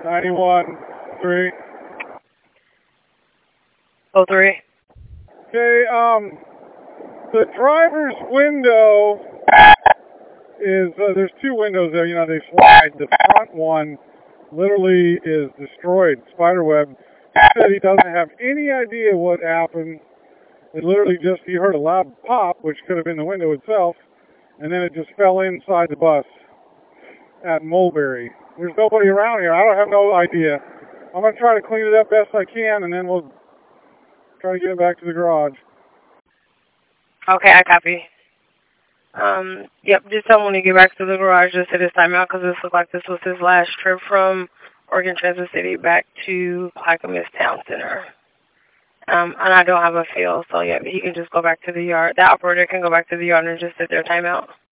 91.3. 03. Okay, the driver's window is, there's two windows there, you know, they slide. The front one literally is destroyed, spiderweb. He said he doesn't have any idea what happened. It literally just, he heard a loud pop, which could have been the window itself, and then it just fell inside the bus at Mulberry. There's nobody around here. I don't have no idea. I'm going to try to clean it up best I can, and then we'll try to get it back to the garage. Okay, I copy. Yep, just tell him when you get back to the garage, just hit his timeout, because this looks like this was his last trip from Oregon Transit City back to Clackamas Town Center. And I don't have a field, so yeah, he can just go back to the yard. The operator can go back to the yard and just sit there timeout.